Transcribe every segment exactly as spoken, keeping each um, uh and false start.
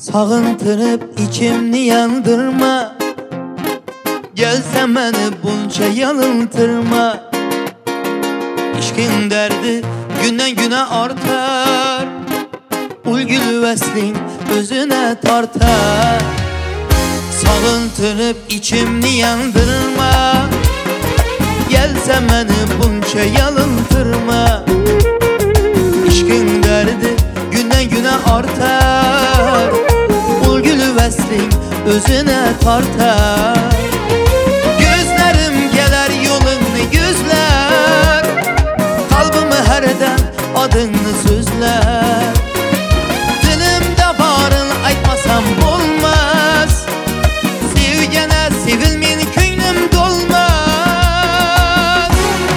Sağıntırıp içimni yandırma, gelsen beni bunca yalındırma. İşkin derdi günden güne artar, Ulgül veslin özüne tartar. Sağıntırıp içimni yandırma, gelsen beni bunca yalındırma. İşkin derdi günden güne artar, Ulgül veslin özüne tartar. Gözlerim geler yolunu gözler, kalbimi herden adını sözler. Dilimde varın aytmasam olmaz, sevgene sevilmeyen köyüm dolmaz.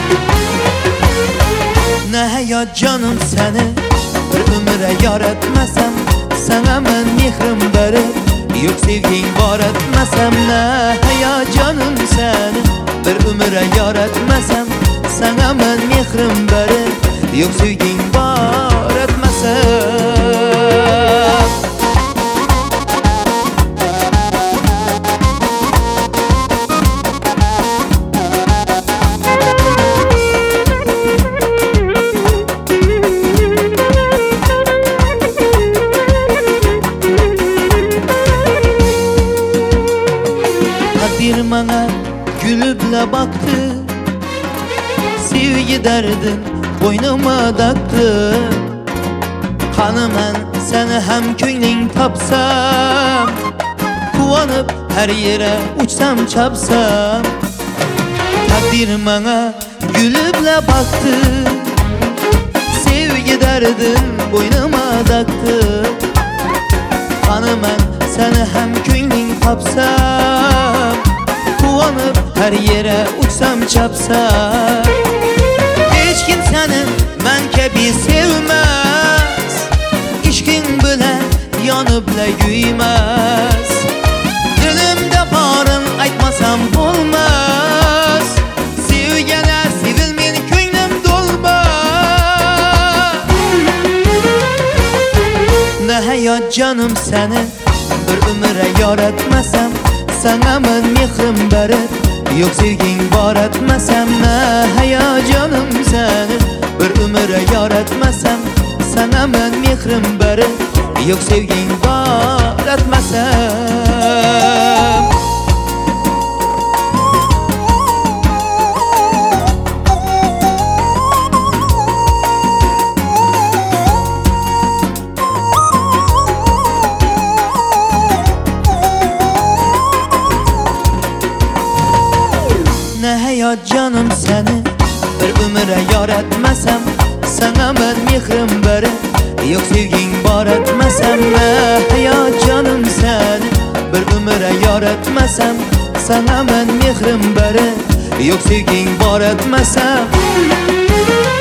Ne hayat canım seni bir ömre yar etmesem, sana ben mihrim verip yok sevgin var etmesem. Ne hayat canım seni bir ömre yar etmesem, sana ben mihrim verip yok sevgin var etmesem. Bir bana gülüple baktı, sevgi derdin boynuma taktı. Hanım ben seni hem köyün tapsam, kuvanıp her yere uçsam çapsam. Takdir bana gülüple baktı, sevgi derdin boynuma taktı. Hanım ben seni hem köyün tapsam, kuvanıp her yere uçsam çapsam. Hiç kimsenin ben kebi sevmez, İşkin bile yanıp bile güymez. Dilimde varın aytmasam olmaz, sevgene sevilmeyen köyüm dolmaz. Ne hayat canım seni bir ömre yar etmesem, sana ben mihrim verip yok sevgin var etmesem. Ne hayat canım seni bir ömre yar etmesem, sana ben mihrim verip yok sevgin var etmesem. Ne hayat canım seni bir ömre yar etmesem, sana ben mihrim verip yok sevgin var etmesem. Ne hayat canım seni bir ömre yar etmesem, sana ben mihrim verip yok sevgin var etmesem.